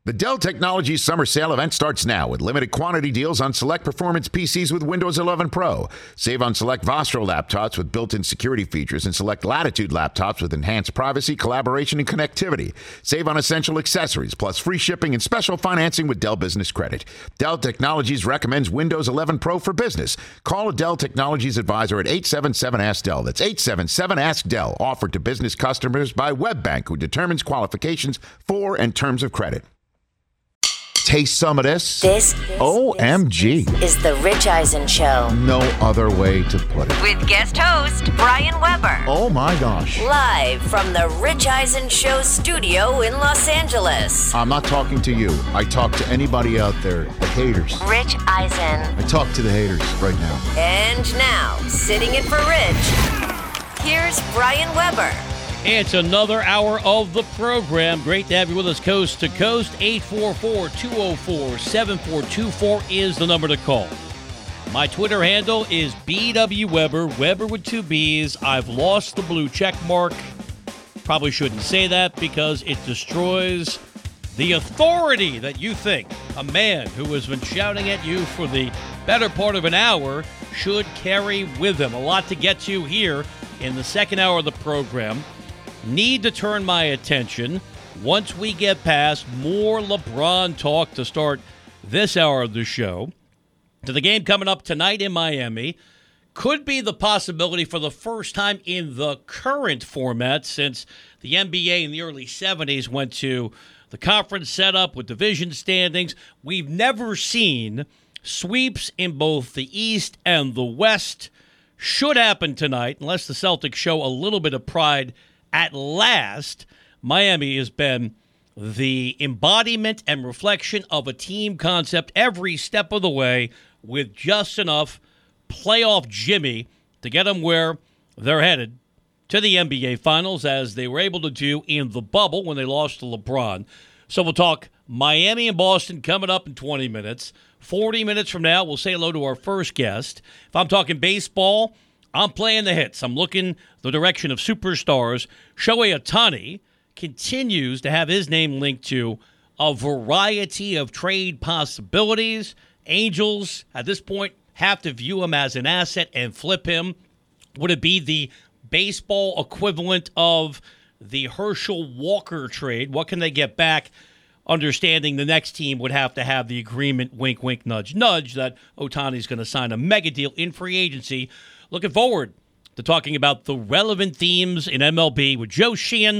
The Dell Technologies Summer Sale event starts now with limited quantity deals on select performance PCs with Windows 11 Pro. Save on select Vostro laptops with built-in security features and select Latitude laptops with enhanced privacy, collaboration, and connectivity. Save on essential accessories, plus free shipping and special financing with Dell Business Credit. Dell Technologies recommends Windows 11 Pro for business. Call a Dell Technologies advisor at 877-ASK-DELL. That's 877-ASK-DELL. Offered to business customers by WebBank, who determines qualifications for and terms of credit. Taste some of this. This OMG is the Rich Eisen Show. No other way to put it. With guest host Brian Weber. Oh my gosh. Live from the Rich Eisen Show studio in Los Angeles. I'm not talking to you. I talk to anybody out there, the haters. Rich Eisen. I talk to the haters right now. And now, sitting in for Rich, here's Brian Weber. It's another hour of the program. Great to have you with us coast to coast. 844-204-7424 is the number to call. My Twitter handle is BWWeber, Weber with two B's. I've lost the blue check mark. Probably shouldn't say that because it destroys the authority that you think a man who has been shouting at you for the better part of an hour should carry with him. A lot to get to here in the second hour of the program. Need to turn my attention, once we get past more LeBron talk to start this hour of the show, to the game coming up tonight in Miami. Could be the possibility for the first time in the current format since the NBA in the early 70s went to the conference setup with division standings. We've never seen sweeps in both the East and the West. Should happen tonight, unless the Celtics show a little bit of pride. At last, Miami has been the embodiment and reflection of a team concept every step of the way with just enough playoff Jimmy to get them where they're headed to the NBA Finals, as they were able to do in the bubble when they lost to LeBron. So we'll talk Miami and Boston coming up in 20 minutes. 40 minutes from now, we'll say hello to our first guest. If I'm talking baseball, I'm playing the hits. I'm looking the direction of superstars. Shohei Ohtani continues to have his name linked to a variety of trade possibilities. Angels, at this point, have to view him as an asset and flip him. Would it be the baseball equivalent of the Herschel Walker trade? What can they get back? Understanding the next team would have to have the agreement, wink, wink, nudge, nudge, that Ohtani's going to sign a mega deal in free agency. Looking forward to talking about the relevant themes in MLB with Joe Sheehan,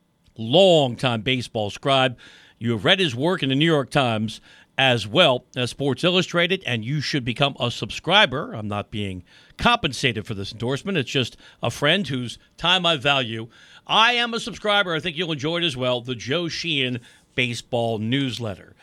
longtime baseball scribe. You have read his work in the New York Times as well as Sports Illustrated, and you should become a subscriber. I'm not being compensated for this endorsement. It's just a friend whose time I value. I am a subscriber. I think you'll enjoy it as well. The Joe Sheehan Baseball Newsletter.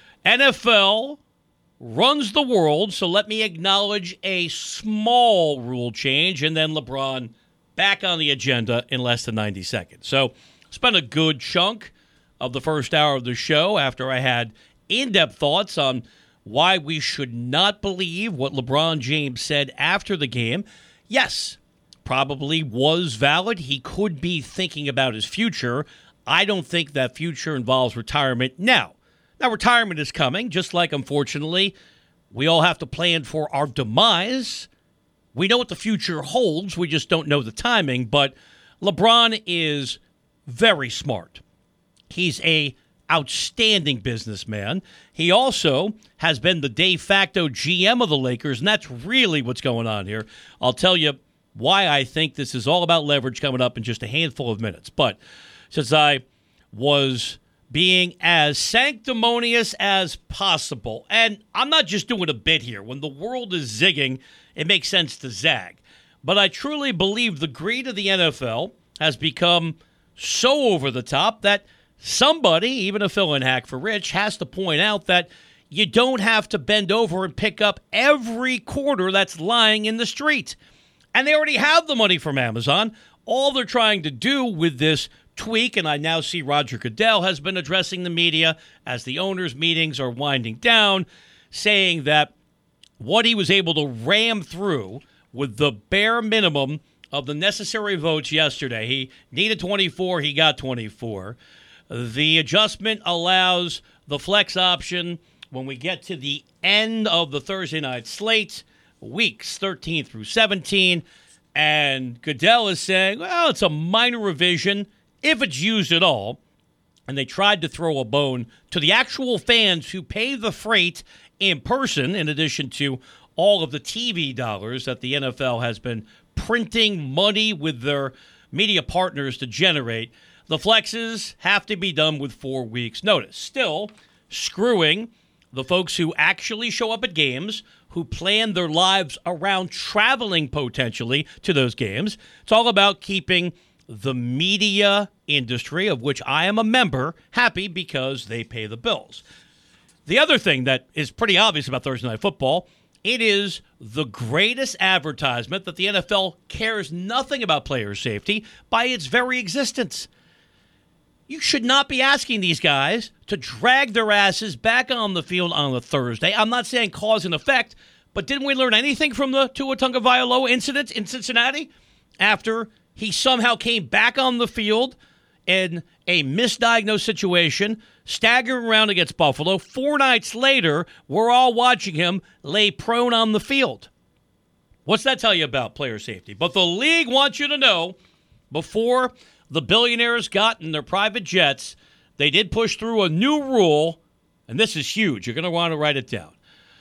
NFL runs the world, so let me acknowledge a small rule change, and then LeBron back on the agenda in less than 90 seconds. So spent a good chunk of the first hour of the show after I had in-depth thoughts on why we should not believe what LeBron James said after the game. Yes, probably was valid. He could be thinking about his future. I don't think that future involves retirement now. Now, retirement is coming, just like, unfortunately, we all have to plan for our demise. We know what the future holds. We just don't know the timing. But LeBron is very smart. He's a outstanding businessman. He also has been the de facto GM of the Lakers, and that's really what's going on here. I'll tell you why I think this is all about leverage coming up in just a handful of minutes. But since I was being as sanctimonious as possible. And I'm not just doing a bit here. When the world is zigging, it makes sense to zag. But I truly believe the greed of the NFL has become so over the top that somebody, even a fill-in hack for Rich, has to point out that you don't have to bend over and pick up every quarter that's lying in the street. And they already have the money from Amazon. All they're trying to do with this tweak, and I now see Roger Goodell has been addressing the media as the owners' meetings are winding down, saying that what he was able to ram through with the bare minimum of the necessary votes yesterday. He needed 24, he got 24. The adjustment allows the flex option when we get to the end of the Thursday night slate, weeks 13 through 17. And Goodell is saying, well, it's a minor revision if it's used at all. And they tried to throw a bone to the actual fans who pay the freight in person, in addition to all of the TV dollars that the NFL has been printing money with their media partners to generate. The flexes have to be done with 4 weeks' notice. Still screwing the folks who actually show up at games, who plan their lives around traveling potentially to those games. It's all about keeping the media industry, of which I am a member, happy because they pay the bills. The other thing that is pretty obvious about Thursday Night Football, it is the greatest advertisement that the NFL cares nothing about player safety by its very existence. You should not be asking these guys to drag their asses back on the field on a Thursday. I'm not saying cause and effect, but didn't we learn anything from the Tua Tagovailoa incident in Cincinnati after he somehow came back on the field in a misdiagnosed situation, staggering around against Buffalo? 4 nights later, we're all watching him lay prone on the field. What's that tell you about player safety? But the league wants you to know, before the billionaires got in their private jets, they did push through a new rule, and this is huge. You're going to want to write it down.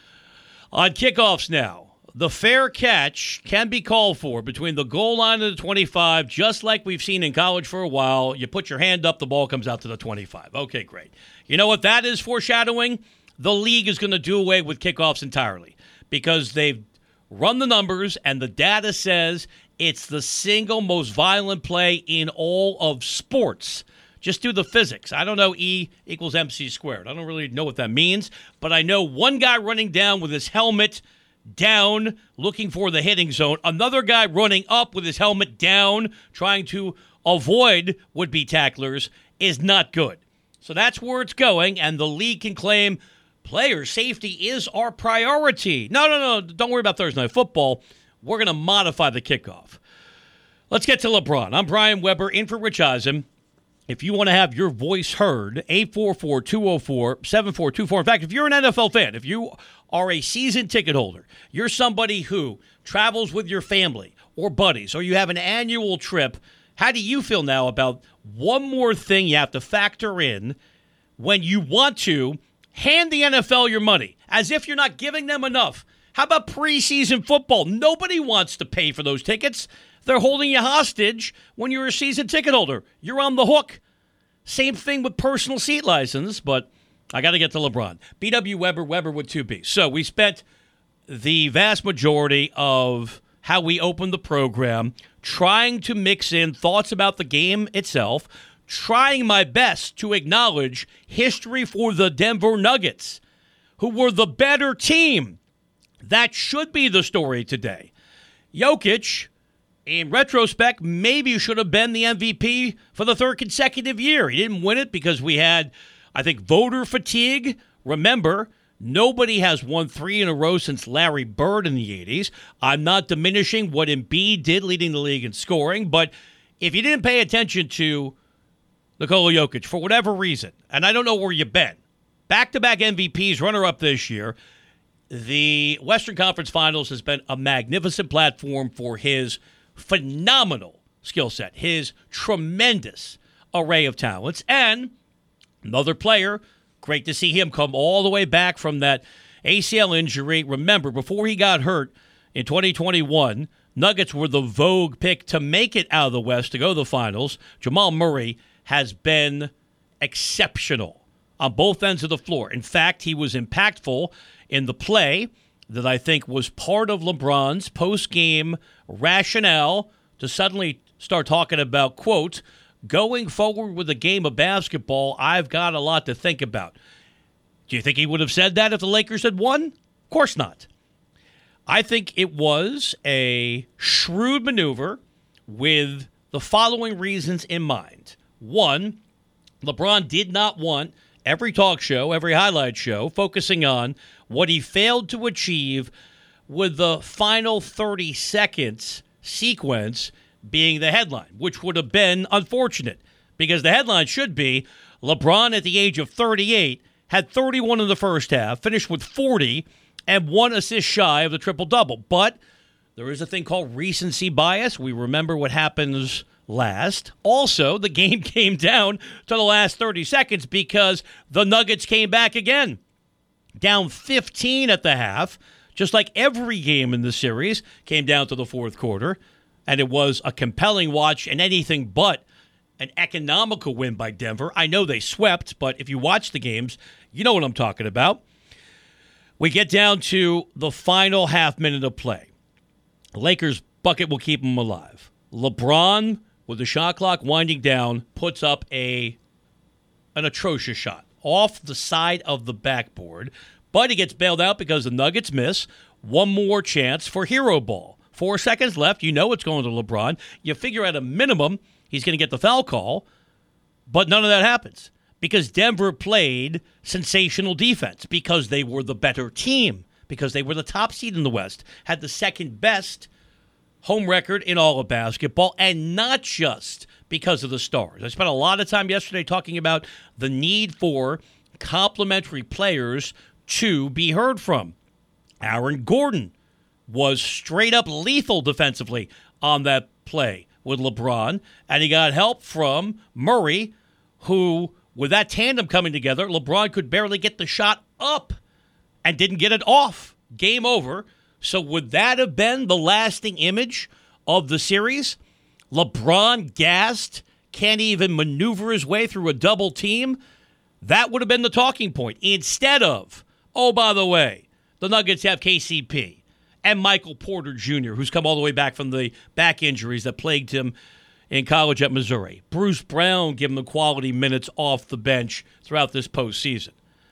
On kickoffs now, the fair catch can be called for between the goal line and the 25, just like we've seen in college for a while. You put your hand up, the ball comes out to the 25. Okay, great. You know what that is foreshadowing? The league is going to do away with kickoffs entirely because they've run the numbers, and the data says it's the single most violent play in all of sports. Just do the physics. I don't know E equals MC squared. I don't really know what that means, but I know one guy running down with his helmet down, looking for the hitting zone. Another guy running up with his helmet down, trying to avoid would-be tacklers, is not good. So that's where it's going, and the league can claim player safety is our priority. No. Don't worry about Thursday Night Football. We're going to modify the kickoff. Let's get to LeBron. I'm Brian Weber, in for Rich Eisen. If you want to have your voice heard, 844-204-7424. In fact, if you're an NFL fan, if you are a season ticket holder, you're somebody who travels with your family or buddies, or you have an annual trip, how do you feel now about one more thing you have to factor in when you want to hand the NFL your money, as if you're not giving them enough? How about preseason football? Nobody wants to pay for those tickets. They're holding you hostage when you're a season ticket holder. You're on the hook. Same thing with personal seat license, but I got to get to LeBron. BW Weber, Weber with 2 B's. So we spent the vast majority of how we opened the program trying to mix in thoughts about the game itself, trying my best to acknowledge history for the Denver Nuggets, who were the better team. That should be the story today. Jokic, in retrospect, maybe should have been the MVP for the 3rd consecutive year. He didn't win it because we had, I think, voter fatigue. Remember, nobody has won 3 in a row since Larry Bird in the 80s. I'm not diminishing what Embiid did leading the league in scoring, but if you didn't pay attention to Nikola Jokic for whatever reason, and I don't know where you've been, back-to-back MVPs, runner-up this year, the Western Conference Finals has been a magnificent platform for his phenomenal skill set, his tremendous array of talents, and another player, great to see him come all the way back from that ACL injury. Remember, before he got hurt in 2021, Nuggets were the vogue pick to make it out of the West to go to the finals. Jamal Murray has been exceptional on both ends of the floor. In fact, he was impactful in the play that I think was part of LeBron's post-game rationale to suddenly start talking about, quote, going forward with a game of basketball, I've got a lot to think about. Do you think he would have said that if the Lakers had won? Of course not. I think it was a shrewd maneuver with the following reasons in mind. One, LeBron did not want every talk show, every highlight show, focusing on what he failed to achieve with the final 30 seconds sequence being the headline, which would have been unfortunate because the headline should be LeBron at the age of 38 had 31 in the first half, finished with 40, and 1 assist shy of the triple-double. But there is a thing called recency bias. We remember what happens last. Also, the game came down to the last 30 seconds because the Nuggets came back again. Down 15 at the half, just like every game in the series, came down to the fourth quarter. And it was a compelling watch and anything but an economical win by Denver. I know they swept, but if you watch the games, you know what I'm talking about. We get down to the final half minute of play. Lakers bucket will keep them alive. LeBron, with the shot clock winding down, puts up an atrocious shot off the side of the backboard, but he gets bailed out because the Nuggets miss. One more chance for hero ball. 4 seconds left. You know it's going to LeBron. You figure at a minimum he's going to get the foul call, but none of that happens because Denver played sensational defense, because they were the better team, because they were the top seed in the West, had the second best home record in all of basketball, and not just because of the stars. I spent a lot of time yesterday talking about the need for complementary players to be heard from. Aaron Gordon was straight up lethal defensively on that play with LeBron, and he got help from Murray, who, with that tandem coming together, LeBron could barely get the shot up and didn't get it off. Game over. So would that have been the lasting image of the series? LeBron gassed, can't even maneuver his way through a double team? That would have been the talking point. Instead of, oh, by the way, the Nuggets have KCP and Michael Porter Jr., who's come all the way back from the back injuries that plagued him in college at Missouri. Bruce Brown giving the quality minutes off the bench throughout this postseason.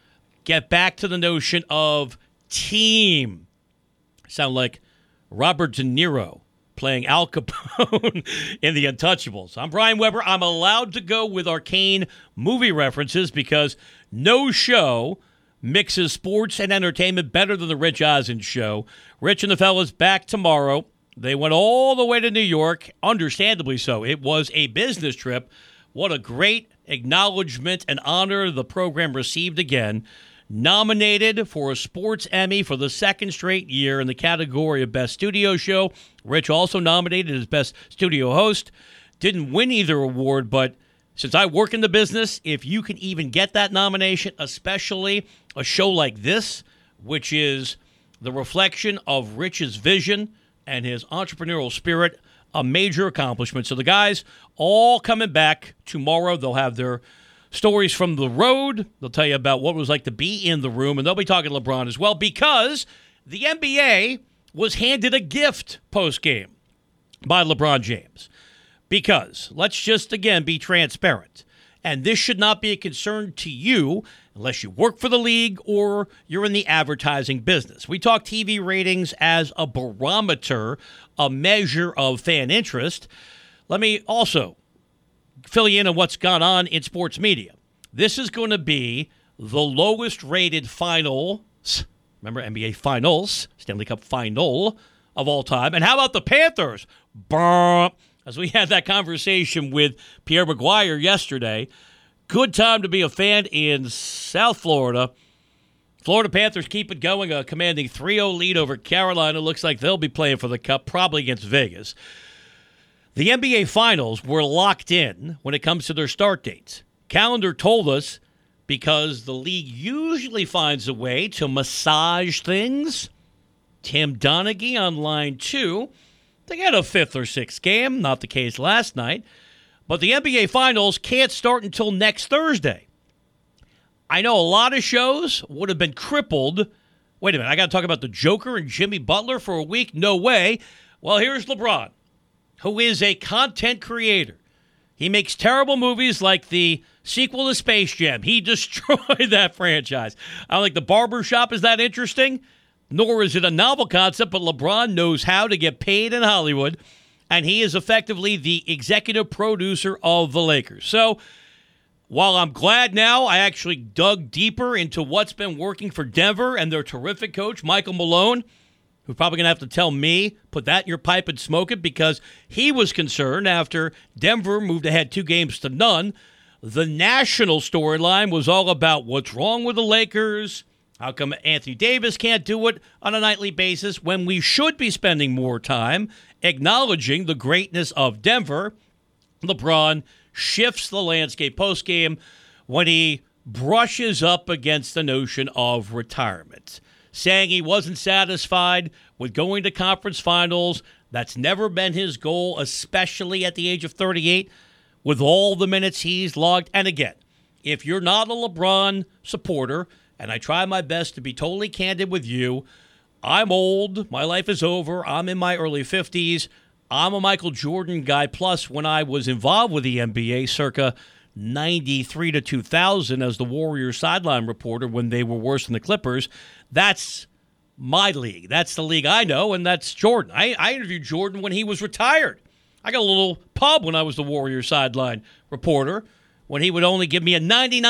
Get back to the notion of team. Sound like Robert De Niro playing Al Capone in The Untouchables. I'm Brian Weber. I'm allowed to go with arcane movie references because no show mixes sports and entertainment better than the Rich Eisen Show. Rich and the fellas back tomorrow. They went all the way to New York, understandably so. It was a business trip. What a great acknowledgement and honor the program received again. Nominated for a Sports Emmy for the second straight year in the category of Best Studio Show. Rich also nominated as Best Studio Host. Didn't win either award, but since I work in the business, if you can even get that nomination, especially a show like this, which is the reflection of Rich's vision and his entrepreneurial spirit, a major accomplishment. So the guys all coming back tomorrow. They'll have their stories from the road. They'll tell you about what it was like to be in the room, and they'll be talking to LeBron as well because the NBA was handed a gift post-game by LeBron James. Because, let's just, again, be transparent. And this should not be a concern to you unless you work for the league or you're in the advertising business. We talk TV ratings as a barometer, a measure of fan interest. Let me also fill you in on what's gone on in sports media. This is going to be the lowest rated finals, remember NBA Finals, Stanley Cup Final of all time. And how about the Panthers? Brr. As we had that conversation with Pierre Maguire yesterday, good time to be a fan in South Florida. Florida Panthers keep it going, a commanding 3-0 lead over Carolina. Looks like they'll be playing for the Cup, probably against Vegas. The NBA Finals were locked in when it comes to their start dates. Calendar told us because the league usually finds a way to massage things. Tim Donaghy on line 2. They got a 5th or 6th game, not the case last night. But the NBA Finals can't start until next Thursday. I know a lot of shows would have been crippled. Wait a minute, I got to talk about the Joker and Jimmy Butler for a week? No way. Well, here's LeBron, who is a content creator. He makes terrible movies like the sequel to Space Jam. He destroyed that franchise. I don't think The Barbershop is that interesting, nor is it a novel concept, but LeBron knows how to get paid in Hollywood, and he is effectively the executive producer of the Lakers. So while I'm glad now I actually dug deeper into what's been working for Denver and their terrific coach, Michael Malone, who's probably going to have to tell me, put that in your pipe and smoke it, because he was concerned after Denver moved ahead 2-0. The national storyline was all about what's wrong with the Lakers. How come Anthony Davis can't do it on a nightly basis when we should be spending more time acknowledging the greatness of Denver? LeBron shifts the landscape postgame when he brushes up against the notion of retirement, saying he wasn't satisfied with going to conference finals. That's never been his goal, especially at the age of 38, with all the minutes he's logged. And again, if you're not a LeBron supporter, and I try my best to be totally candid with you, I'm old. My life is over. I'm in my early 50s. I'm a Michael Jordan guy. Plus, when I was involved with the NBA circa 93 to 2000 as the Warriors sideline reporter when they were worse than the Clippers, that's my league. That's the league I know, and that's Jordan. I interviewed Jordan when he was retired. I got a little pub when I was the Warriors sideline reporter when he would only give me a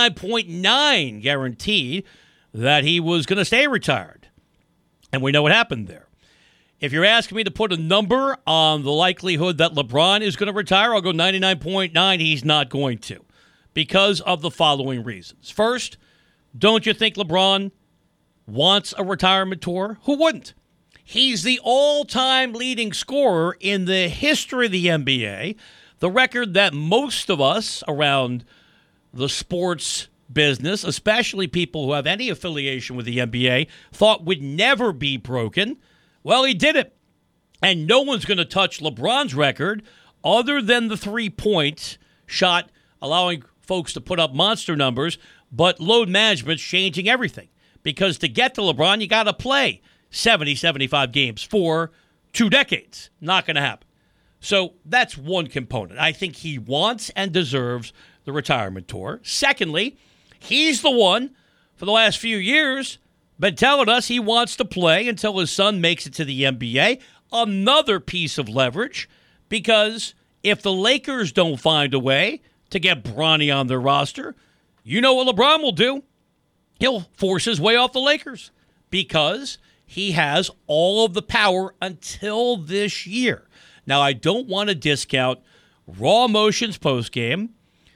99.9 guarantee that he was going to stay retired. And we know what happened there. If you're asking me to put a number on the likelihood that LeBron is going to retire, I'll go 99.9. He's not going to, because of the following reasons. First, don't you think LeBron wants a retirement tour? Who wouldn't? He's the all-time leading scorer in the history of the NBA, the record that most of us around the sports business, especially people who have any affiliation with the NBA, thought would never be broken. Well, he did it. And no one's going to touch LeBron's record other than the three-point shot, allowing folks to put up monster numbers, but load management's changing everything. Because to get to LeBron, you got to play 70, 75 games for 2 decades. Not going to happen. So that's one component. I think he wants and deserves the retirement tour. Secondly, he's the one for the last few years been telling us he wants to play until his son makes it to the NBA. Another piece of leverage, because if the Lakers don't find a way to get Bronny on their roster, you know what LeBron will do? He'll force his way off the Lakers because he has all of the power until this year. Now, I don't want to discount Raw Emotions postgame.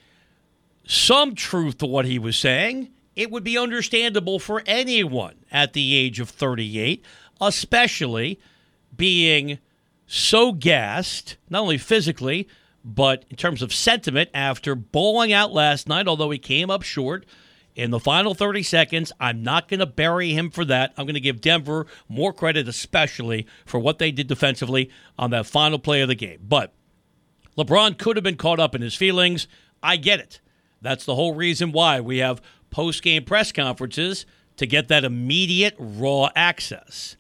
Some truth to what he was saying. It would be understandable for anyone at the age of 38, especially being so gassed, not only physically, but in terms of sentiment after bowling out last night, although he came up short in the final 30 seconds. I'm not going to bury him for that. I'm going to give Denver more credit, especially for what they did defensively on that final play of the game. But LeBron could have been caught up in his feelings. I get it. That's the whole reason why we have post-game press conferences, to get that immediate raw access.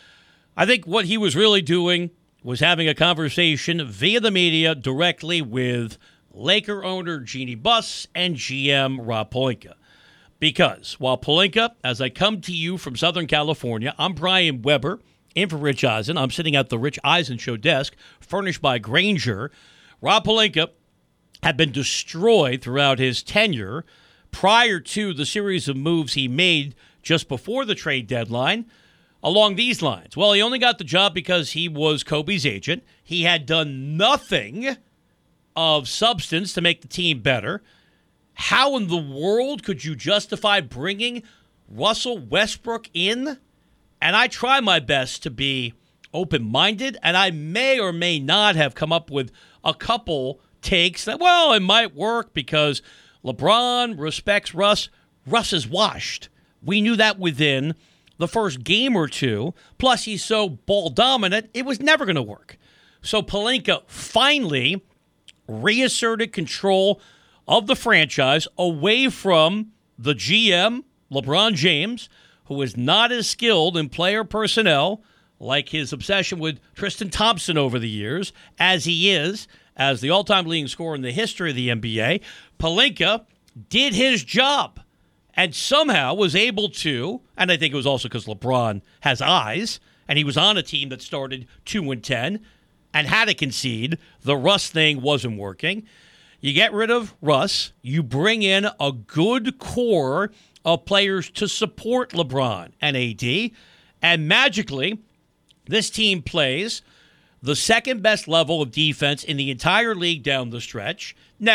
I think what he was really doing was having a conversation via the media directly with Laker owner Jeannie Buss and GM Rob Pelinka. Because while Pelinka, as I come to you from Southern California, I'm Brian Weber, in for Rich Eisen. I'm sitting at the Rich Eisen Show desk, furnished by Granger. Rob Pelinka had been destroyed throughout his tenure prior to the series of moves he made just before the trade deadline along these lines. Well, he only got the job because he was Kobe's agent. He had done nothing of substance to make the team better. How in the world could you justify bringing Russell Westbrook in? And I try my best to be open-minded, and I may or may not have come up with a couple takes that, well, it might work because LeBron respects Russ. Russ is washed. We knew that within the first game or two. Plus, he's so ball dominant, it was never going to work. So Pelinka finally reasserted control of the franchise away from the GM, LeBron James, who is not as skilled in player personnel, like his obsession with Tristan Thompson over the years, as he is as the all-time leading scorer in the history of the NBA. Pelinka did his job and somehow was able to, and I think it was also because LeBron has eyes, and he was on a team that started 2-10 and had to concede. The Russ thing wasn't working. You get rid of Russ, you bring in a good core of players to support LeBron and AD, and magically, this team plays the second best level of defense in the entire league down the stretch. Now,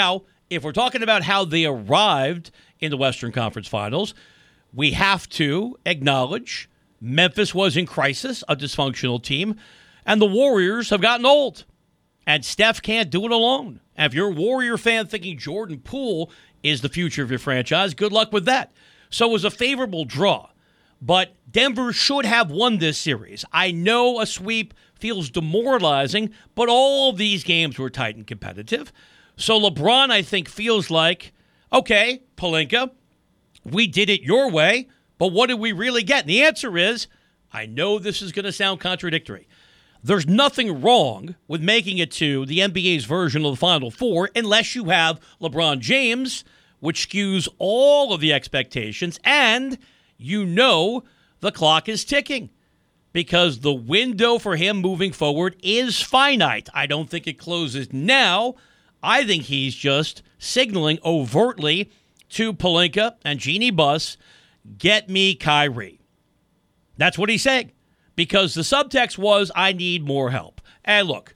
if we're talking about how they arrived in the Western Conference Finals, we have to acknowledge Memphis was in crisis, a dysfunctional team, and the Warriors have gotten old. And Steph can't do it alone. And if you're a Warrior fan thinking Jordan Poole is the future of your franchise, good luck with that. So it was a favorable draw. But Denver should have won this series. I know a sweep feels demoralizing, but all of these games were tight and competitive. So LeBron, I think, feels like, okay, Pelinka, we did it your way, but what did we really get? And the answer is, I know this is going to sound contradictory. There's nothing wrong with making it to the NBA's version of the Final Four unless you have LeBron James, which skews all of the expectations, and you know the clock is ticking because the window for him moving forward is finite. I don't think it closes now. I think he's just signaling overtly to Pelinka and Jeannie Buss, get me Kyrie. That's what he's saying because the subtext was, I need more help. And look,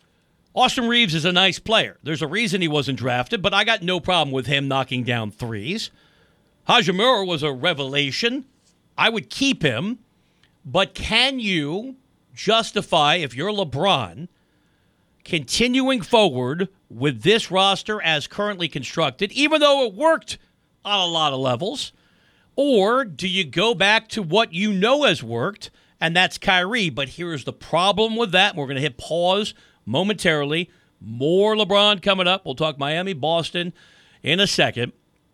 Austin Reeves is a nice player. There's a reason he wasn't drafted, but I got no problem with him knocking down threes. Hachimura was a revelation. I would keep him, but can you justify, if you're LeBron, continuing forward with this roster as currently constructed, even though it worked on a lot of levels? Or do you go back to what you know has worked, and that's Kyrie? But here's the problem with that. We're going to hit pause momentarily. More LeBron coming up. We'll talk Miami, Boston in a second.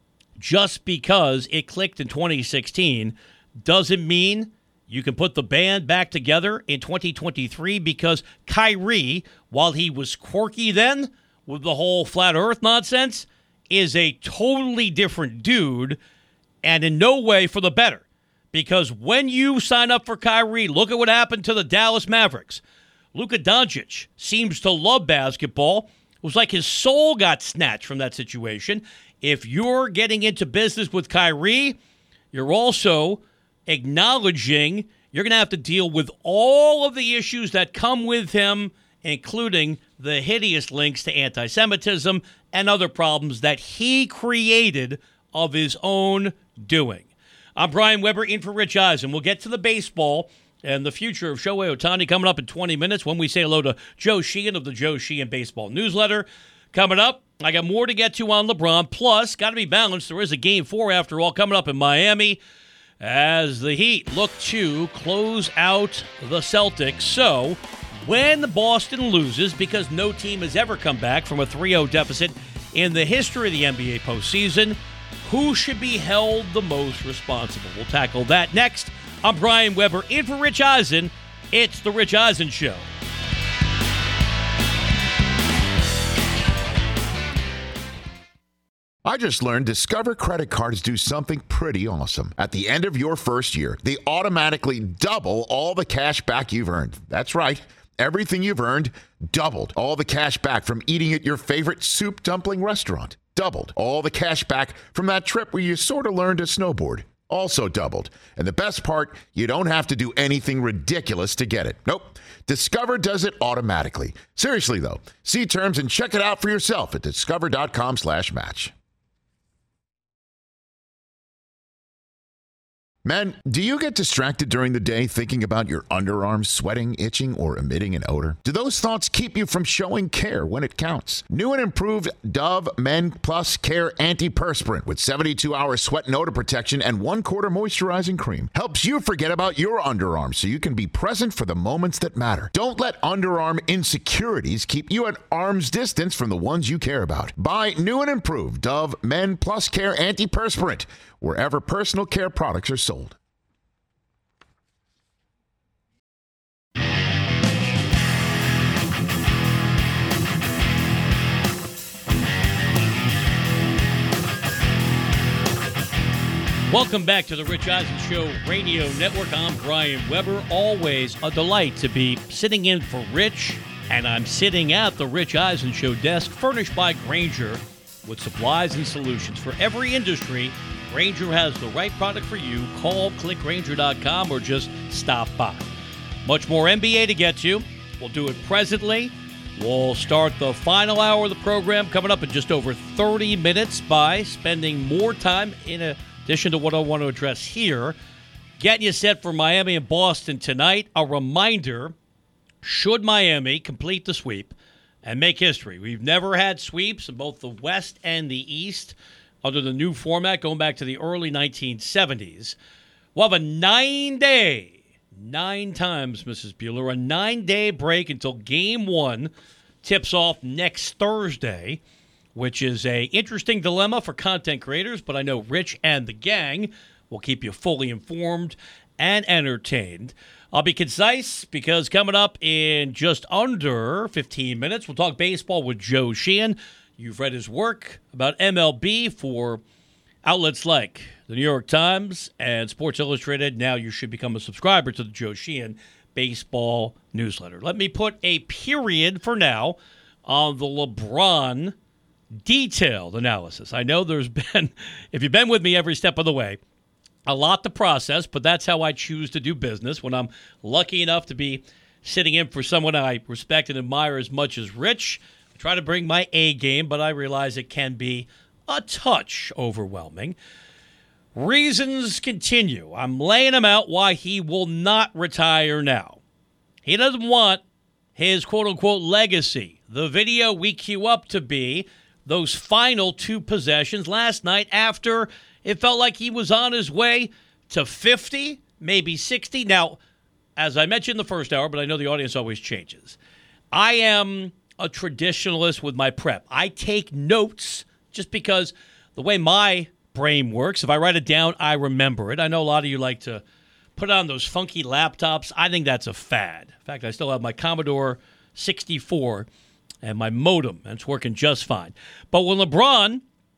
Just because it clicked in 2016 doesn't mean you can put the band back together in 2023 because Kyrie, while he was quirky then with the whole flat earth nonsense, is a totally different dude and in no way for the better. Because when you sign up for Kyrie, look at what happened to the Dallas Mavericks. Luka Doncic seems to love basketball. It was like his soul got snatched from that situation. If you're getting into business with Kyrie, you're also acknowledging you're going to have to deal with all of the issues that come with him, including the hideous links to anti-Semitism and other problems that he created of his own doing. I'm Brian Weber in for Rich Eisen. We'll get to the baseball and the future of Shohei Ohtani coming up in 20 minutes when we say hello to Joe Sheehan of the Joe Sheehan Baseball Newsletter. Coming up, I got more to get to on LeBron. Plus, got to be balanced. There is a Game 4, after all, coming up in Miami as the Heat look to close out the Celtics. So, when Boston loses, because no team has ever come back from a 3-0 deficit in the history of the NBA postseason, who should be held the most responsible? We'll tackle that next. I'm Brian Weber in for Rich Eisen. It's The Rich Eisen Show. I just learned Discover credit cards do something pretty awesome. At the end of your first year, they automatically double all the cash back you've earned. That's right. Everything you've earned doubled. All the cash back from eating at your favorite soup dumpling restaurant. Doubled. All the cash back from that trip where you sort of learned to snowboard. Also doubled. And the best part, you don't have to do anything ridiculous to get it. Nope. Discover does it automatically. Seriously, though. See terms and check it out for yourself at discover.com/match. Men, do you get distracted during the day thinking about your underarms sweating, itching, or emitting an odor? Do those thoughts keep you from showing care when it counts? New and improved Dove Men Plus Care Antiperspirant with 72-hour sweat and odor protection and 1/4 moisturizing cream helps you forget about your underarms so you can be present for the moments that matter. Don't let underarm insecurities keep you at arm's distance from the ones you care about. Buy new and improved Dove Men Plus Care Antiperspirant wherever personal care products are sold. Welcome back to the Rich Eisen Show Radio Network. I'm Brian Weber. Always a delight to be sitting in for Rich, and I'm sitting at the Rich Eisen Show desk, furnished by Grainger, with supplies and solutions for every industry. Grainger has the right product for you. Call, click Grainger.com, or just stop by. Much more NBA to get to. We'll do it presently. We'll start the final hour of the program coming up in just over 30 minutes by spending more time, in addition to what I want to address here, getting you set for Miami and Boston tonight. A reminder, should Miami complete the sweep and make history? We've never had sweeps in both the West and the East under the new format going back to the early 1970s. We'll have a 9-day, 9 times, Mrs. Bueller, a 9-day break until Game 1 tips off next Thursday, which is a interesting dilemma for content creators, but I know Rich and the gang will keep you fully informed and entertained. I'll be concise because coming up in just under 15 minutes, we'll talk baseball with Joe Sheehan. You've read his work about MLB for outlets like the New York Times and Sports Illustrated. Now you should become a subscriber to the Joe Sheehan Baseball newsletter. Let me put a period for now on the LeBron detailed analysis. I know there's been, if you've been with me every step of the way, a lot to process, but that's how I choose to do business when I'm lucky enough to be sitting in for someone I respect and admire as much as Rich. I try to bring my A game, but I realize it can be a touch overwhelming. Reasons continue. I'm laying them out why he will not retire now. He doesn't want his quote-unquote legacy, the video we queue up to be those final 2 possessions last night after it felt like he was on his way to 50, maybe 60. Now, as I mentioned in the first hour, but I know the audience always changes, I am a traditionalist with my prep. I take notes just because the way my brain works, if I write it down, I remember it. I know a lot of you like to put on those funky laptops. I think that's a fad. In fact, I still have my Commodore 64 and my modem, and it's working just fine. But when LeBron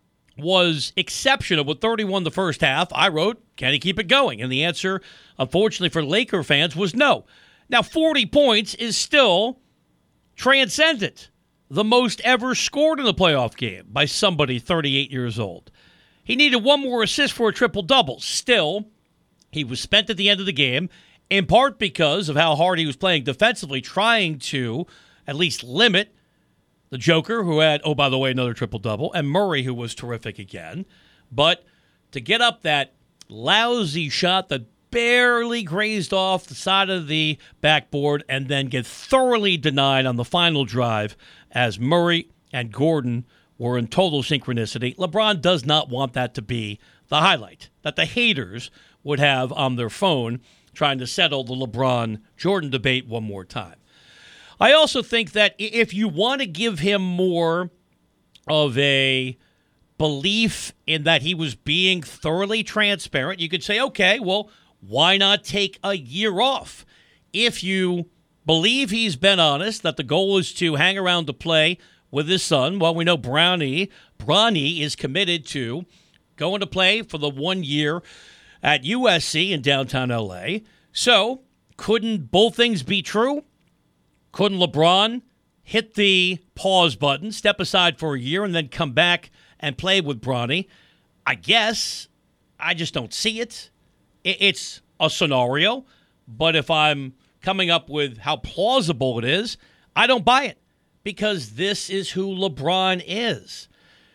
was exceptional with 31 the first half, I wrote, can he keep it going? And the answer, unfortunately for Laker fans, was no. Now, 40 points is still transcendent. The most ever scored in a playoff game by somebody 38 years old. He needed 1 more assist for a triple-double. Still, he was spent at the end of the game, in part because of how hard he was playing defensively, trying to at least limit the Joker, who had, oh, by the way, another triple-double, and Murray, who was terrific again. But to get up that lousy shot that barely grazed off the side of the backboard and then get thoroughly denied on the final drive as Murray and Gordon were in total synchronicity, LeBron does not want that to be the highlight that the haters would have on their phone trying to settle the LeBron-Jordan debate one more time. I also think that if you want to give him more of a belief in that he was being thoroughly transparent, you could say, okay, well, why not take a year off? If you believe he's been honest, that the goal is to hang around to play with his son, well, we know Bronny is committed to going to play for the 1 year at USC in downtown LA. So, couldn't both things be true? Couldn't LeBron hit the pause button, step aside for a year, and then come back and play with Bronny? I guess. I just don't see it. It's a scenario, but if I'm coming up with how plausible it is, I don't buy it because this is who LeBron is.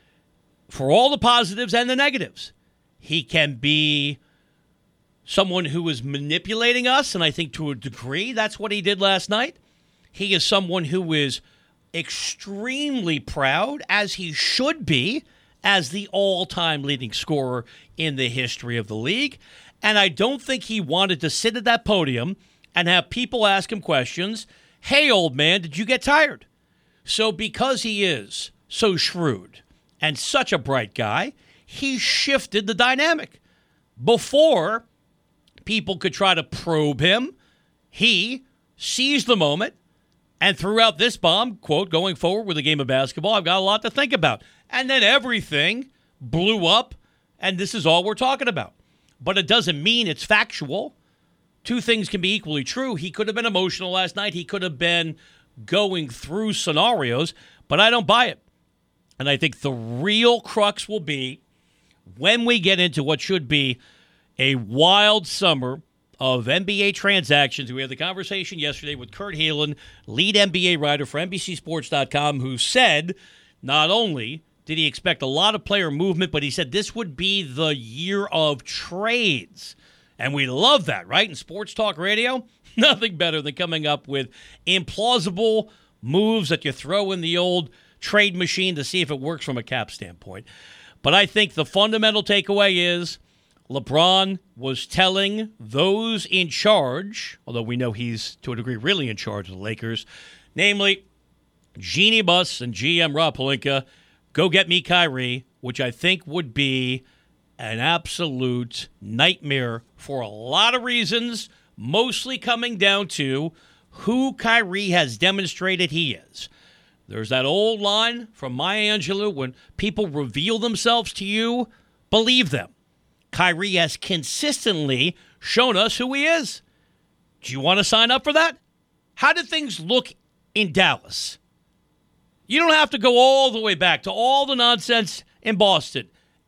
For all the positives and the negatives, he can be someone who is manipulating us, and I think to a degree that's what he did last night. He is someone who is extremely proud, as he should be, as the all-time leading scorer in the history of the league. And I don't think he wanted to sit at that podium and have people ask him questions. Hey, old man, did you get tired? So because he is so shrewd and such a bright guy, he shifted the dynamic. Before people could try to probe him, he seized the moment and threw out this bomb, quote, going forward with a game of basketball, I've got a lot to think about. And then everything blew up, and this is all we're talking about. But it doesn't mean it's factual. Two things can be equally true. He could have been emotional last night. He could have been going through scenarios, but I don't buy it. And I think the real crux will be when we get into what should be a wild summer of NBA transactions. We had the conversation yesterday with Kurt Heelan, lead NBA writer for NBCSports.com, who said not only did he expect a lot of player movement, but he said this would be the year of trades. And we love that, right? In sports talk radio, nothing better than coming up with implausible moves that you throw in the old trade machine to see if it works from a cap standpoint. But I think the fundamental takeaway is LeBron was telling those in charge, although we know he's, to a degree, really in charge of the Lakers, namely Jeannie Buss and GM Rob Pelinka, go get me Kyrie, which I think would be an absolute nightmare for a lot of reasons, mostly coming down to who Kyrie has demonstrated he is. There's that old line from Maya Angelou, when people reveal themselves to you, believe them. Kyrie has consistently shown us who he is. Do you want to sign up for that? How did things look in Dallas? You don't have to go all the way back to all the nonsense in Boston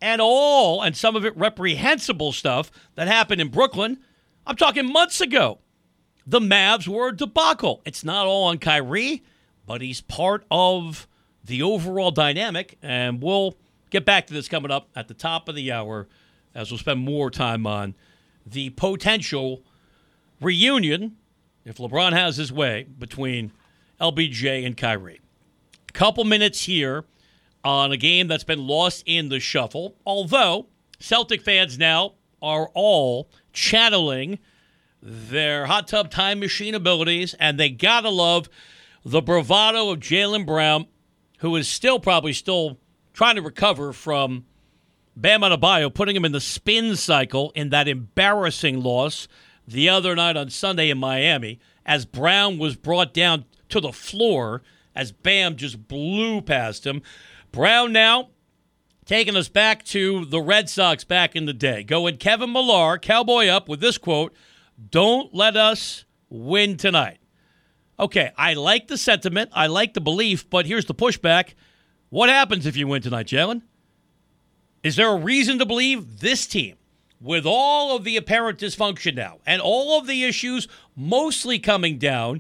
and some of it reprehensible stuff that happened in Brooklyn. I'm talking months ago. The Mavs were a debacle. It's not all on Kyrie, but he's part of the overall dynamic, and we'll get back to this coming up at the top of the hour as we'll spend more time on the potential reunion, if LeBron has his way, between LBJ and Kyrie. Couple minutes here on a game that's been lost in the shuffle, although Celtic fans now are all channeling their hot tub time machine abilities, and they gotta love the bravado of Jaylen Brown, who is probably still trying to recover from Bam Adebayo, putting him in the spin cycle in that embarrassing loss the other night on Sunday in Miami, as Brown was brought down to the floor as Bam just blew past him. Brown now taking us back to the Red Sox back in the day. Going Kevin Millar, cowboy up, with this quote, "Don't let us win tonight." Okay, I like the sentiment, I like the belief, but here's the pushback. What happens if you win tonight, Jalen? Is there a reason to believe this team, with all of the apparent dysfunction now and all of the issues mostly coming down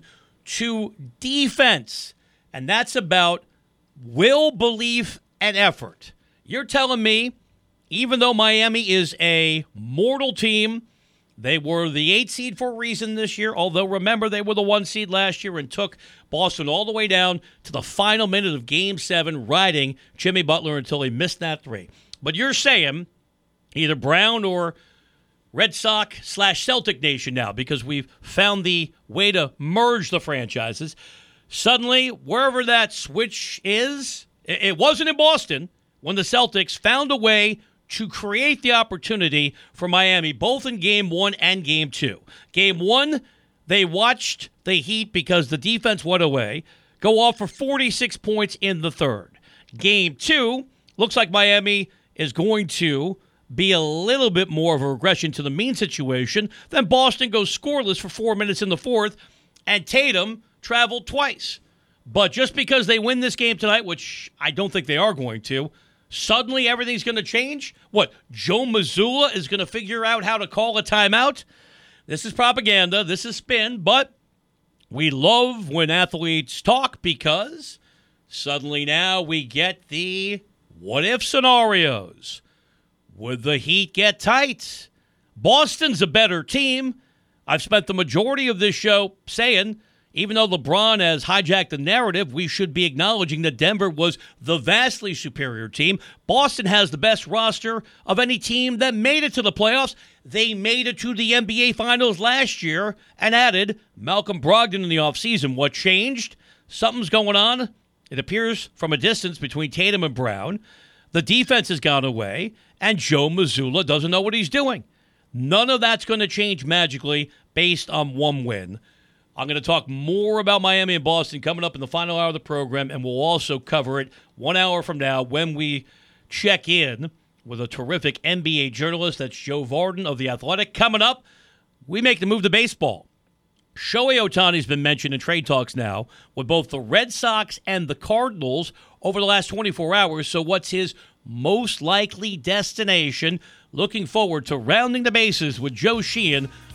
to defense, and that's about will, belief, and effort? You're telling me, even though Miami is a mortal team, they were the 8 seed for a reason this year, although remember they were the 1 seed last year and took Boston all the way down to the final minute of Game 7, riding Jimmy Butler until he missed that 3. But you're saying either Brown or Red Sox/Celtic Nation now, because we've found the way to merge the franchises. Suddenly, wherever that switch is, it wasn't in Boston when the Celtics found a way to create the opportunity for Miami, both in Game 1 and Game 2. Game 1, they watched the Heat, because the defense went away, go off for 46 points in the third. Game 2, looks like Miami is going to be a little bit more of a regression to the mean situation. Then Boston goes scoreless for 4 minutes in the fourth, and Tatum traveled twice. But just because they win this game tonight, which I don't think they are going to, suddenly everything's going to change? What, Joe Mazzulla is going to figure out how to call a timeout? This is propaganda. This is spin. But we love when athletes talk, because suddenly now we get the what-if scenarios. Would the Heat get tight? Boston's a better team. I've spent the majority of this show saying, even though LeBron has hijacked the narrative, we should be acknowledging that Denver was the vastly superior team. Boston has the best roster of any team that made it to the playoffs. They made it to the NBA Finals last year and added Malcolm Brogdon in the offseason. What changed? Something's going on. It appears from a distance between Tatum and Brown. The defense has gone away, and Joe Mazzulla doesn't know what he's doing. None of that's going to change magically based on one win. I'm going to talk more about Miami and Boston coming up in the final hour of the program, and we'll also cover it 1 hour from now when we check in with a terrific NBA journalist. That's Joe Vardon of The Athletic. Coming up, we make the move to baseball. Shohei Ohtani's been mentioned in trade talks now with both the Red Sox and the Cardinals over the last 24 hours. So what's his most likely destination? Looking forward to rounding the bases with Joe Sheehan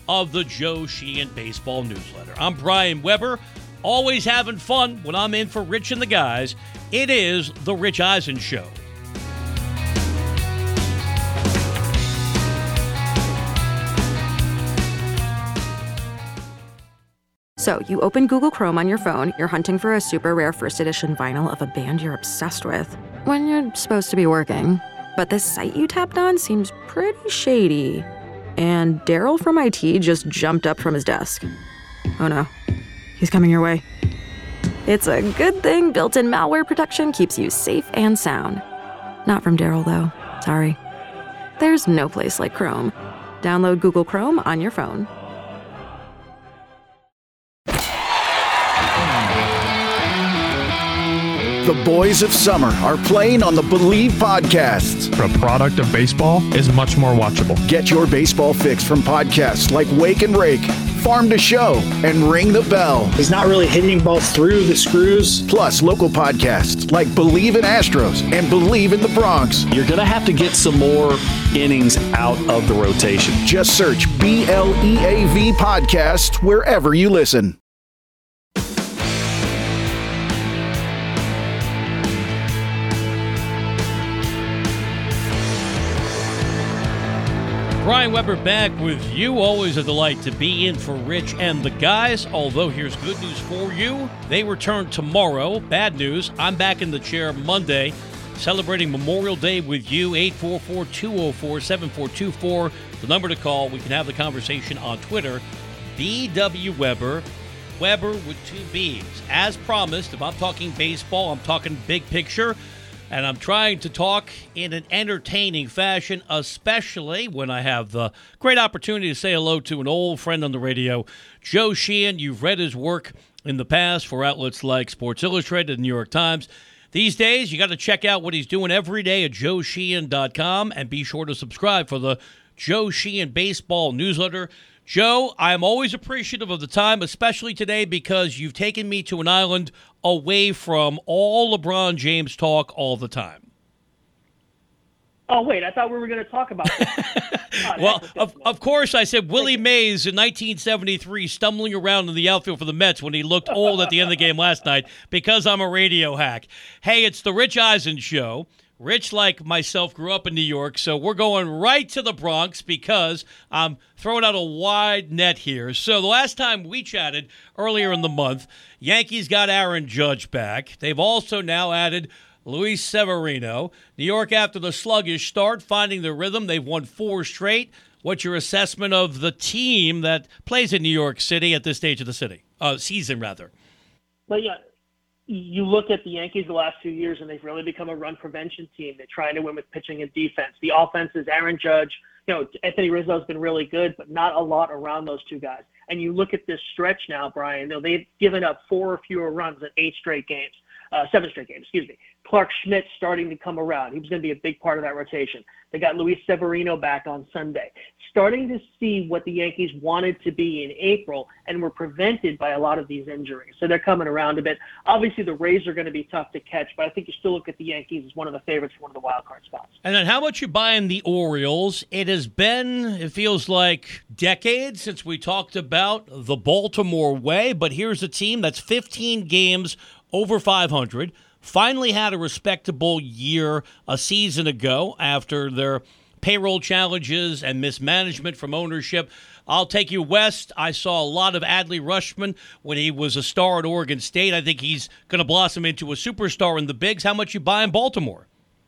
of the Joe Sheehan Baseball Newsletter. I'm Brian Weber, always having fun when I'm in for Rich and the guys. It is The Rich Eisen Show. So, you open Google Chrome on your phone, you're hunting for a super rare first edition vinyl of a band you're obsessed with, when you're supposed to be working. But this site you tapped on seems pretty shady. And Daryl from IT just jumped up from his desk. Oh no, he's coming your way. It's a good thing built-in malware protection keeps you safe and sound. Not from Daryl, though. Sorry. There's no place like Chrome. Download Google Chrome on your phone. The boys of summer are playing on the Believe podcasts. A product of baseball is much more watchable. Get your baseball fix from podcasts like Wake and Rake, Farm to Show, and Ring the Bell. He's not really hitting balls through the screws. Plus local podcasts like Believe in Astros and Believe in the Bronx. You're going to have to get some more innings out of the rotation. Just search BLEAV Podcasts wherever you listen. Brian Weber back with you. Always a delight to be in for Rich and the guys. Although here's good news for you. They return tomorrow. Bad news, I'm back in the chair Monday, celebrating Memorial Day with you. 844-204-7424. The number to call. We can have the conversation on Twitter. BW Weber. Weber with 2 B's. As promised, if I'm talking baseball, I'm talking big picture. And I'm trying to talk in an entertaining fashion, especially when I have the great opportunity to say hello to an old friend on the radio, Joe Sheehan. You've read his work in the past for outlets like Sports Illustrated and New York Times. These days, you got to check out what he's doing every day at joesheehan.com and be sure to subscribe for the Joe Sheehan Baseball Newsletter. Joe, I'm always appreciative of the time, especially today because you've taken me to an island away from all LeBron James talk all the time. Oh, wait, I thought we were going to talk about that. Well, of course, I said Willie Mays in 1973 stumbling around in the outfield for the Mets when he looked old at the end of the game last night because I'm a radio hack. Hey, it's the Rich Eisen Show. Rich, like myself, grew up in New York, so we're going right to the Bronx because I'm throwing out a wide net here. So the last time we chatted earlier in the month, Yankees got Aaron Judge back. They've also now added Luis Severino. New York, after the sluggish start, finding their rhythm. They've won 4 straight. What's your assessment of the team that plays in New York City at this stage of the season, rather? Well, yeah. You look at the Yankees the last 2 years, and they've really become a run prevention team. They're trying to win with pitching and defense. The offense is Aaron Judge. Anthony Rizzo's been really good, but not a lot around those 2 guys. And you look at this stretch now, Brian, they've given up 4 or fewer runs in 7 straight games, Clark Schmidt starting to come around. He was going to be a big part of that rotation. They got Luis Severino back on Sunday. Starting to see what the Yankees wanted to be in April and were prevented by a lot of these injuries. So they're coming around a bit. Obviously, the Rays are going to be tough to catch, but I think you still look at the Yankees as one of the favorites for one of the wild card spots. And then how much you buying the Orioles? It has been, it feels like, decades since we talked about the Baltimore way, but here's a team that's 15 games over 500. Finally had a respectable year a season ago after their payroll challenges and mismanagement from ownership. I'll take you west. I saw a lot of Adley Rutschman when he was a star at Oregon State. I think he's going to blossom into a superstar in the bigs. How much you buy in Baltimore?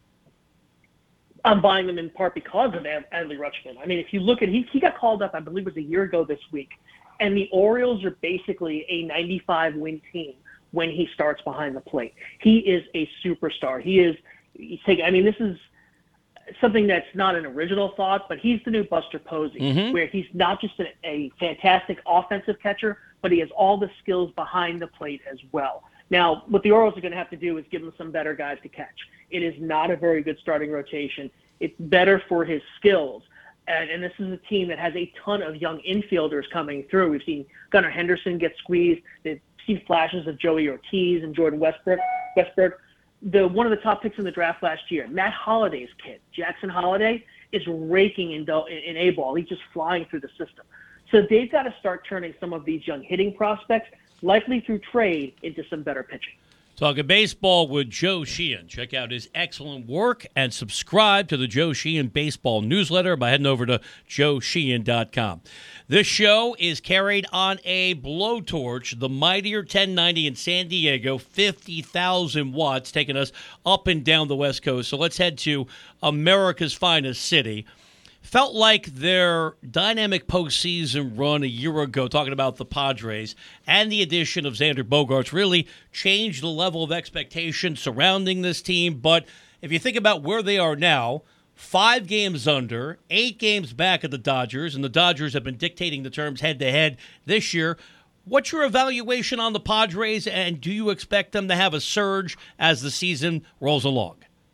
I'm buying them in part because of Adley Rutschman. I mean, if you look at he got called up, I believe it was a year ago this week, and the Orioles are basically a 95-win team when he starts behind the plate. He is a superstar. This is something that's not an original thought, but he's the new Buster Posey, where he's not just a fantastic offensive catcher, but he has all the skills behind the plate as well. Now, what the Orioles are going to have to do is give him some better guys to catch. It is not a very good starting rotation. It's better for his skills. And this is a team that has a ton of young infielders coming through. We've seen Gunnar Henderson get squeezed. They've seen flashes of Joey Ortiz and Jordan Westbrook. One of the top picks in the draft last year, Matt Holliday's kid, Jackson Holliday, is raking in A-ball. He's just flying through the system. So they've got to start turning some of these young hitting prospects, likely through trade, into some better pitching. Talking baseball with Joe Sheehan. Check out his excellent work and subscribe to the Joe Sheehan Baseball newsletter by heading over to joesheehan.com. This show is carried on a blowtorch, the Mightier 1090 in San Diego, 50,000 watts, taking us up and down the West Coast. So let's head to America's finest city. Felt like their dynamic postseason run a year ago, talking about the Padres, and the addition of Xander Bogaerts really changed the level of expectation surrounding this team. But if you think about where they are now, 5 games under, 8 games back of the Dodgers, and the Dodgers have been dictating the terms head-to-head this year. What's your evaluation on the Padres, and do you expect them to have a surge as the season rolls along?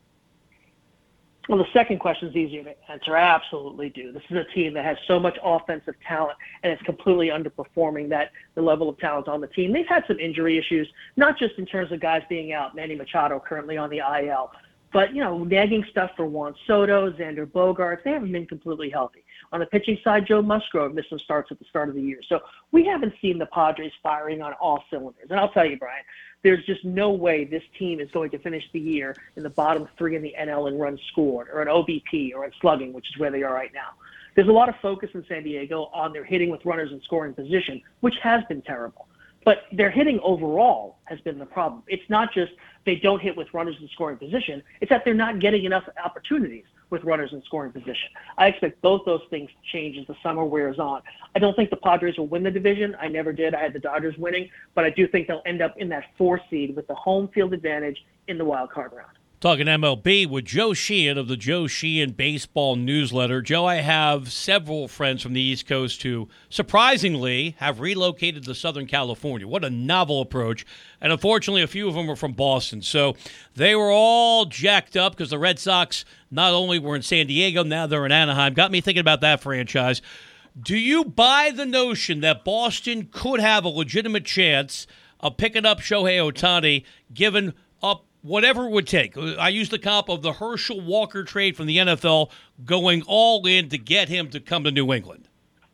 Well, the second question is easier to answer. I absolutely do. This is a team that has so much offensive talent, and it's completely underperforming the level of talent on the team. They've had some injury issues, not just in terms of guys being out. Manny Machado currently on the IL. But, nagging stuff for Juan Soto, Xander Bogaerts, they haven't been completely healthy. On the pitching side, Joe Musgrove missed some starts at the start of the year. So we haven't seen the Padres firing on all cylinders. And I'll tell you, Brian, there's just no way this team is going to finish the year in the bottom 3 in the NL in runs scored, or an OBP, or in slugging, which is where they are right now. There's a lot of focus in San Diego on their hitting with runners in scoring position, which has been terrible. But their hitting overall has been the problem. It's not just they don't hit with runners in scoring position. It's that they're not getting enough opportunities with runners in scoring position. I expect both those things to change as the summer wears on. I don't think the Padres will win the division. I never did. I had the Dodgers winning. But I do think they'll end up in that 4 seed with the home field advantage in the wild card round. Talking MLB with Joe Sheehan of the Joe Sheehan Baseball newsletter. Joe, I have several friends from the East Coast who, surprisingly, have relocated to Southern California. What a novel approach. And unfortunately, a few of them are from Boston. So they were all jacked up because the Red Sox not only were in San Diego, now they're in Anaheim. Got me thinking about that franchise. Do you buy the notion that Boston could have a legitimate chance of picking up Shohei Ohtani, given up whatever it would take? I use the comp of the Herschel Walker trade from the NFL, going all in to get him to come to New England.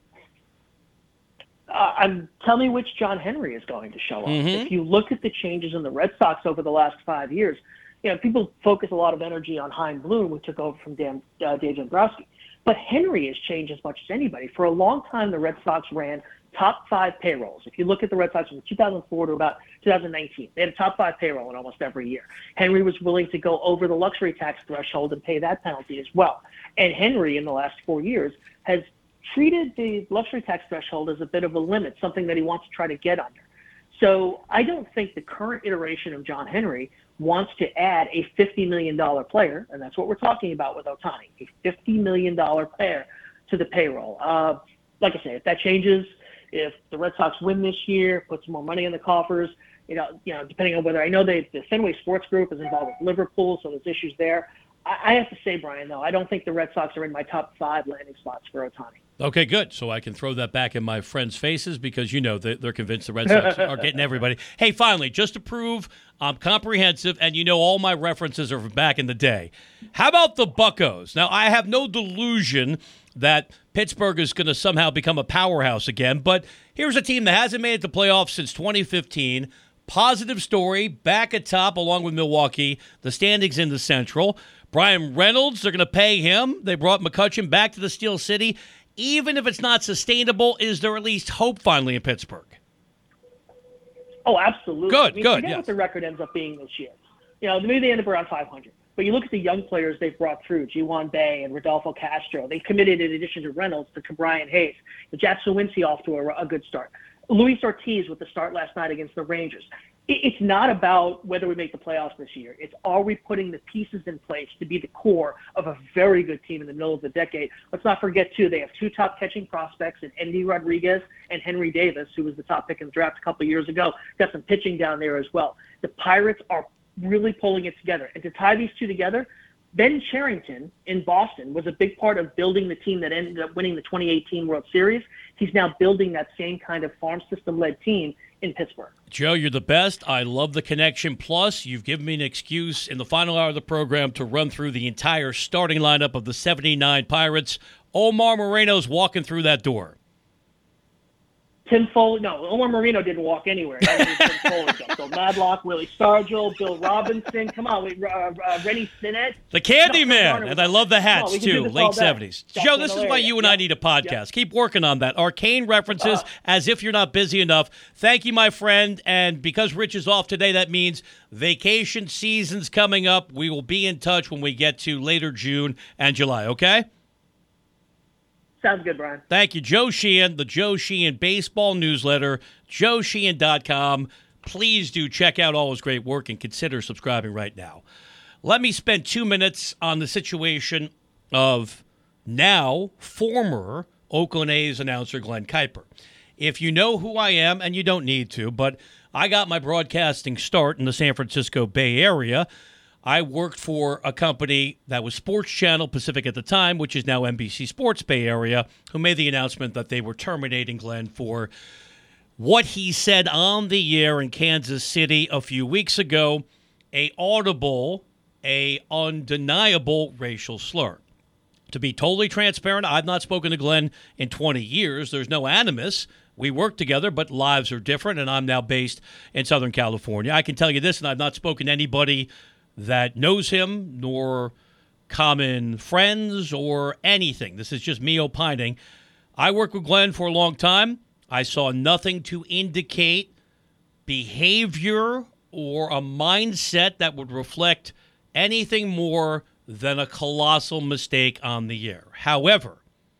Tell me which John Henry is going to show up. If you look at the changes in the Red Sox over the last 5 years, people focus a lot of energy on Chaim Bloom, who took over from Dave Dombrowski. But Henry has changed as much as anybody. For a long time, the Red Sox ran top 5 payrolls. If you look at the Red Sox from 2004 to about 2019, they had a top 5 payroll in almost every year. Henry was willing to go over the luxury tax threshold and pay that penalty as well. And Henry, in the last 4 years, has treated the luxury tax threshold as a bit of a limit, something that he wants to try to get under. So I don't think the current iteration of John Henry wants to add a $50 million player, and that's what we're talking about with Ohtani, a $50 million player to the payroll. Like I say, if that changes, if the Red Sox win this year, put some more money in the coffers, depending on whether, I know the Fenway Sports Group is involved with Liverpool, so there's issues there. I have to say, Brian, though, I don't think the Red Sox are in my top 5 landing spots for Ohtani. Okay, good. So I can throw that back in my friends' faces because, they're convinced the Red Sox are getting everybody. Hey, finally, just to prove I'm comprehensive and all my references are from back in the day, how about the Buccos? Now, I have no delusion that Pittsburgh is going to somehow become a powerhouse again, but here's a team that hasn't made it to playoffs since 2015. Positive story, back at top along with Milwaukee, the standings in the Central. Brian Reynolds, they're going to pay him. They brought McCutchen back to the Steel City. Even if it's not sustainable, is there at least hope finally in Pittsburgh? Oh, absolutely. Good, good. Forget what the record ends up being this year. Maybe they end up around 500. But you look at the young players they've brought through, Ji-Hwan Bae and Rodolfo Castro. They committed, in addition to Reynolds, to Brian Hayes. Jack Suwinski off to a good start. Luis Ortiz with the start last night against the Rangers. It's not about whether we make the playoffs this year. It's, are we putting the pieces in place to be the core of a very good team in the middle of the decade? Let's not forget, too, they have 2 top catching prospects in Endy Rodriguez and Henry Davis, who was the top pick in the draft a couple of years ago. Got some pitching down there as well. The Pirates are really pulling it together. And to tie these two together, Ben Cherington in Boston was a big part of building the team that ended up winning the 2018 World Series. He's now building that same kind of farm system-led team in Pittsburgh. Joe, you're the best. I love the connection. Plus, you've given me an excuse in the final hour of the program to run through the entire starting lineup of the 79 Pirates. Omar Moreno's walking through that door. Tim Foley, no, Omar Moreno didn't walk anywhere. That was Tim Foley. So Madlock, Willie Stargell, Bill Robinson. Come on, Rennie Stinnett. The Candyman, and I love the hats, too, late 70s. Joe, this is why you and I need a podcast. Keep working on that. Arcane references, as if you're not busy enough. Thank you, my friend, and because Rich is off today, that means vacation season's coming up. We will be in touch when we get to later June and July, okay? Sounds good, Brian. Thank you. Joe Sheehan, the Joe Sheehan Baseball Newsletter, joesheehan.com. Please do check out all his great work and consider subscribing right now. Let me spend 2 minutes on the situation of now former Oakland A's announcer Glenn Kuiper. If you know who I am, and you don't need to, but I got my broadcasting start in the San Francisco Bay Area. I worked for a company that was Sports Channel Pacific at the time, which is now NBC Sports Bay Area, who made the announcement that they were terminating Glenn for what he said on the air in Kansas City a few weeks ago, a audible, a undeniable racial slur. To be totally transparent, I've not spoken to Glenn in 20 years. There's no animus. We work together, but lives are different, and I'm now based in Southern California. I can tell you this, and I've not spoken to anybody that knows him, nor common friends or anything. This is just me opining. I worked with Glenn for a long time. I saw nothing to indicate behavior or a mindset that would reflect anything more than a colossal mistake on the air. However,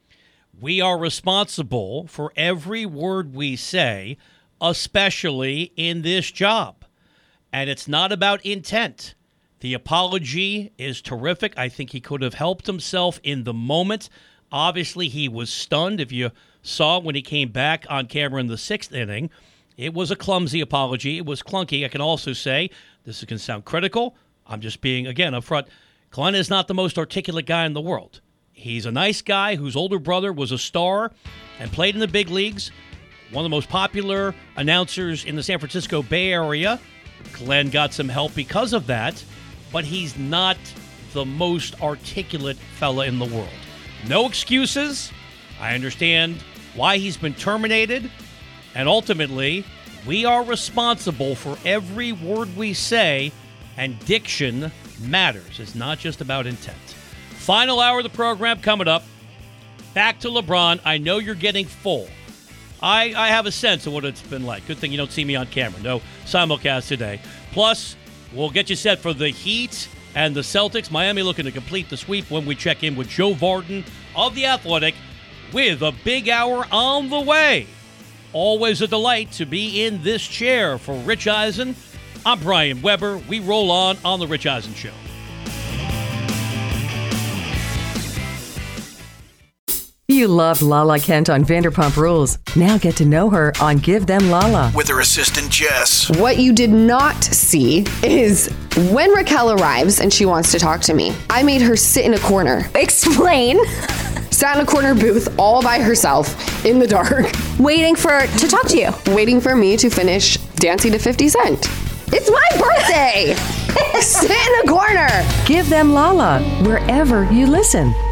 we are responsible for every word we say, especially in this job. And it's not about intent. The apology is terrific. I think he could have helped himself in the moment. Obviously, he was stunned. If you saw when he came back on camera in the 6th inning, it was a clumsy apology. It was clunky. I can also say, this is going to sound critical. I'm just being, again, upfront. Glenn is not the most articulate guy in the world. He's a nice guy whose older brother was a star and played in the big leagues. One of the most popular announcers in the San Francisco Bay Area. Glenn got some help because of that. But he's not the most articulate fella in the world. No excuses. I understand why he's been terminated. And ultimately, we are responsible for every word we say, and diction matters. It's not just about intent. Final hour of the program coming up. Back to LeBron. I know you're getting full. I have a sense of what it's been like. Good thing you don't see me on camera. No simulcast today. Plus, we'll get you set for the Heat and the Celtics. Miami looking to complete the sweep when we check in with Joe Vardon of The Athletic with a big hour on the way. Always a delight to be in this chair for Rich Eisen. I'm Brian Weber. We roll on The Rich Eisen Show. You loved Lala Kent on Vanderpump Rules. Now get to know her on Give Them Lala. With her assistant, Jess. What you did not see is when Raquel arrives and she wants to talk to me, I made her sit in a corner. Explain. Sat in a corner booth all by herself in the dark. Waiting to talk to you. Waiting for me to finish dancing to 50 Cent. It's my birthday. Sit in a corner. Give Them Lala wherever you listen.